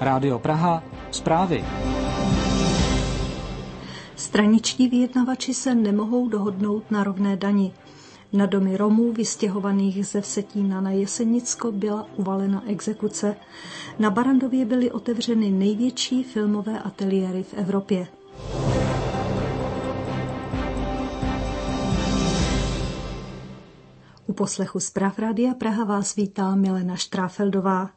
Rádio Praha, zprávy. Straničtí vyjednavači se nemohou dohodnout na rovné dani. Na domy Romů vystěhovaných ze Vsetína na Jesenicko byla uvalena exekuce. Na Barrandově byly otevřeny největší filmové ateliéry v Evropě. U poslechu zpráv Rádia Praha vás vítá Milena Štráfeldová.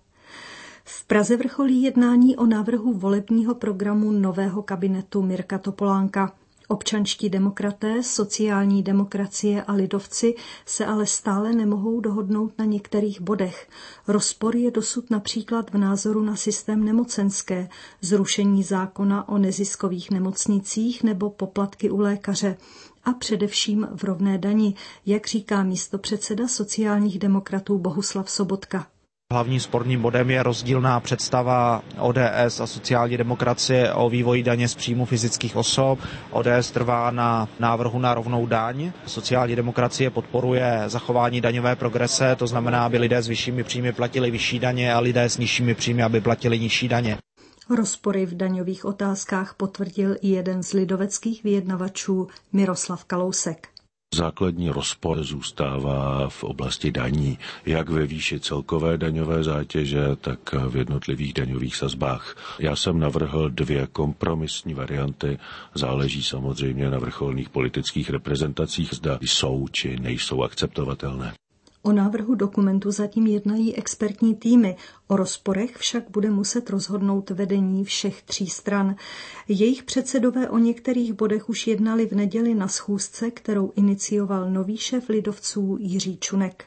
V Praze vrcholí jednání o návrhu volebního programu nového kabinetu Mirka Topolánka. Občanští demokraté, sociální demokracie a lidovci se ale stále nemohou dohodnout na některých bodech. Rozpor je dosud například v názoru na systém nemocenské, zrušení zákona o neziskových nemocnicích nebo poplatky u lékaře. A především v rovné dani, jak říká místopředseda sociálních demokratů Bohuslav Sobotka. Hlavním sporným bodem je rozdílná představa ODS a sociální demokracie o vývoji daně z příjmu fyzických osob. ODS trvá na návrhu na rovnou daň. Sociální demokracie podporuje zachování daňové progrese, to znamená, aby lidé s vyššími příjmy platili vyšší daně a lidé s nižšími příjmy, aby platili nižší daně. Rozpory v daňových otázkách potvrdil i jeden z lidoveckých vyjednavačů Miroslav Kalousek. Základní rozpor zůstává v oblasti daní, jak ve výši celkové daňové zátěže, tak v jednotlivých daňových sazbách. Já jsem navrhl 2 kompromisní varianty, záleží samozřejmě na vrcholných politických reprezentacích, zda jsou či nejsou akceptovatelné. O návrhu dokumentu zatím jednají expertní týmy, o rozporech však bude muset rozhodnout vedení všech 3 stran. Jejich předsedové o některých bodech už jednali v neděli na schůzce, kterou inicioval nový šéf lidovců Jiří Čunek.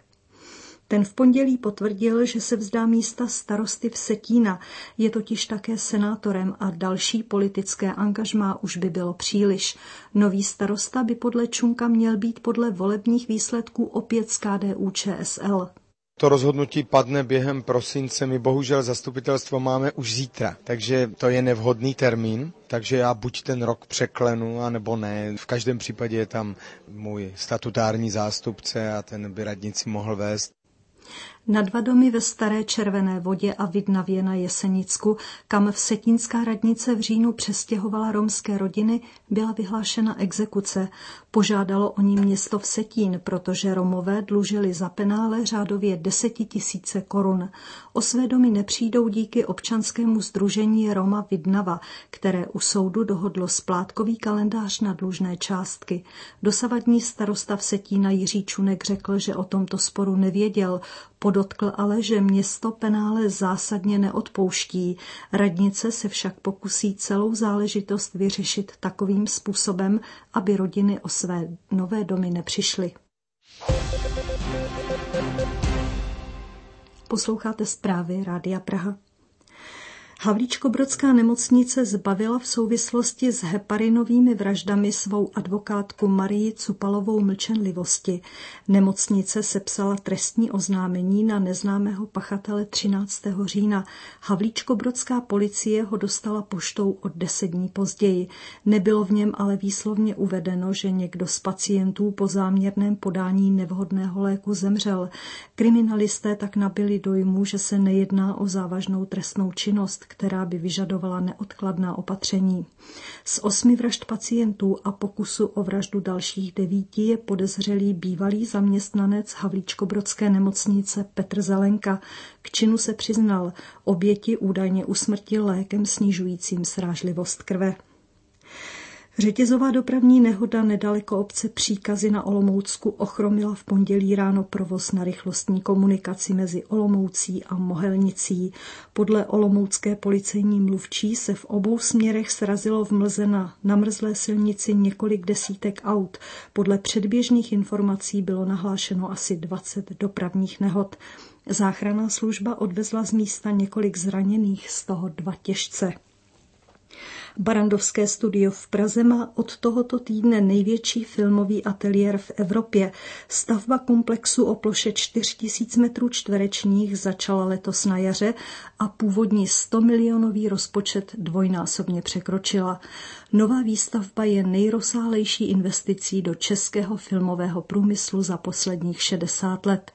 Ten v pondělí potvrdil, že se vzdá místa starosty Vsetína, je totiž také senátorem a další politické angažmá už by bylo příliš. Nový starosta by podle Čunka měl být podle volebních výsledků opět z KDU-ČSL. To rozhodnutí padne během prosince, my bohužel zastupitelstvo máme už zítra, takže to je nevhodný termín, takže já buď ten rok překlenu, anebo ne. V každém případě je tam můj statutární zástupce a ten by radnici mohl vést. Na 2 domy ve Staré Červené Vodě a Vidnavě na Jesenicku, kam vsetínská radnice v říjnu přestěhovala romské rodiny, byla vyhlášena exekuce. Požádalo o ní město Vsetín, protože Romové dlužili za penále řádově 10 000 korun. O své domy nepřijdou díky občanskému sdružení Roma Vidnava, které u soudu dohodlo splátkový kalendář na dlužné částky. Dosavadní starosta Vsetína Jiří Čunek řekl, že o tomto sporu nevěděl. Podotkl ale, že město penále zásadně neodpouští. Radnice se však pokusí celou záležitost vyřešit takovým způsobem, aby rodiny o své nové domy nepřišly. Posloucháte zprávy Rádia Praha. Havlíčkobrodská nemocnice zbavila v souvislosti s heparinovými vraždami svou advokátku Marii Cupalovou mlčenlivosti. Nemocnice sepsala trestní oznámení na neznámého pachatele 13. října. Havlíčkobrodská policie ho dostala poštou o 10 dní později. Nebylo v něm ale výslovně uvedeno, že někdo z pacientů po záměrném podání nevhodného léku zemřel. Kriminalisté tak nabyli dojmu, že se nejedná o závažnou trestnou činnost, která by vyžadovala neodkladná opatření. Z 8 vražd pacientů a pokusu o vraždu dalších 9 je podezřelý bývalý zaměstnanec Havlíčkobrodské nemocnice Petr Zelenka. K činu se přiznal, oběti údajně usmrtil lékem snižujícím srážlivost krve. Řetězová dopravní nehoda nedaleko obce Příkazy na Olomoucku ochromila v pondělí ráno provoz na rychlostní komunikaci mezi Olomoucí a Mohelnicí. Podle olomoucké policejní mluvčí se v obou směrech srazilo v mlze na namrzlé silnici několik desítek aut. Podle předběžných informací bylo nahlášeno asi 20 dopravních nehod. Záchranná služba odvezla z místa několik zraněných, z toho 2 těžce. Barrandovské studio v Praze má od tohoto týdne největší filmový ateliér v Evropě. Stavba komplexu o ploše 4000 m2 začala letos na jaře a původní 100 milionový rozpočet dvojnásobně překročila. Nová výstavba je nejrozsáhlejší investicí do českého filmového průmyslu za posledních 60 let.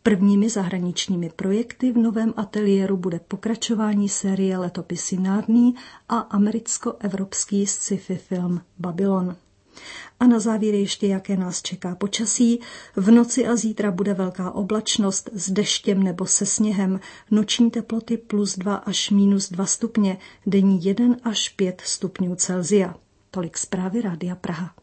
Prvními zahraničními projekty v novém ateliéru bude pokračování série Letopisy Nární a americko-evropský sci-fi film Babylon. A na závěr ještě, jaké nás čeká počasí. V noci a zítra bude velká oblačnost s deštěm nebo se sněhem. Noční teploty +2 až -2 stupně, denní 1 až 5 stupňů Celsia. Tolik zprávy Rádia Praha.